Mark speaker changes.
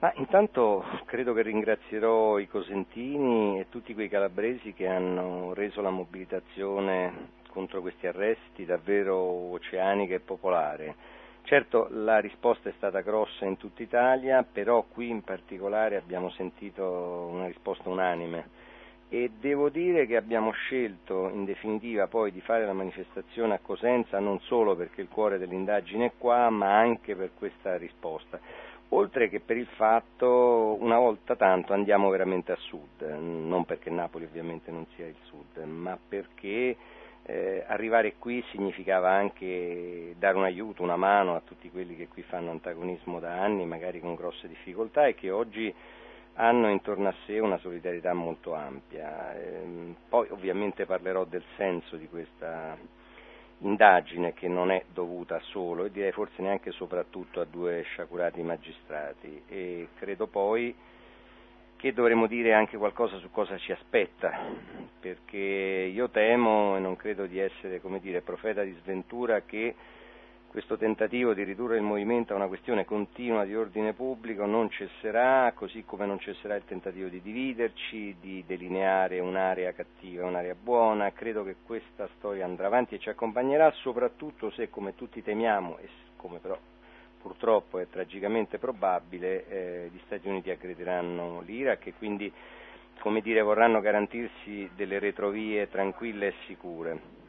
Speaker 1: Intanto credo che ringrazierò i cosentini e tutti quei calabresi che hanno reso la mobilitazione contro questi arresti davvero oceanica e popolare. Certo, la risposta è stata grossa in tutta Italia, però qui in particolare abbiamo sentito una risposta unanime e devo dire che abbiamo scelto in definitiva poi di fare la manifestazione a Cosenza non solo perché il cuore dell'indagine è qua, ma anche per questa risposta. Oltre che per il fatto, una volta tanto andiamo veramente a sud, non perché Napoli ovviamente non sia il sud, ma perché arrivare qui significava anche dare un aiuto, una mano a tutti quelli che qui fanno antagonismo da anni, magari con grosse difficoltà e che oggi hanno intorno a sé una solidarietà molto ampia. Poi ovviamente parlerò del senso di questa indagine che non è dovuta solo e direi forse neanche soprattutto a due sciacurati magistrati e credo poi che dovremmo dire anche qualcosa su cosa ci aspetta, perché io temo e non credo di essere, come dire, profeta di sventura che questo tentativo di ridurre il movimento a una questione continua di ordine pubblico non cesserà, così come non cesserà il tentativo di dividerci, di delineare un'area cattiva e un'area buona. Credo che questa storia andrà avanti e ci accompagnerà, soprattutto se, come tutti temiamo, e come però purtroppo è tragicamente probabile, gli Stati Uniti aggrediranno l'Iraq e quindi, come dire, vorranno garantirsi delle retrovie tranquille e sicure.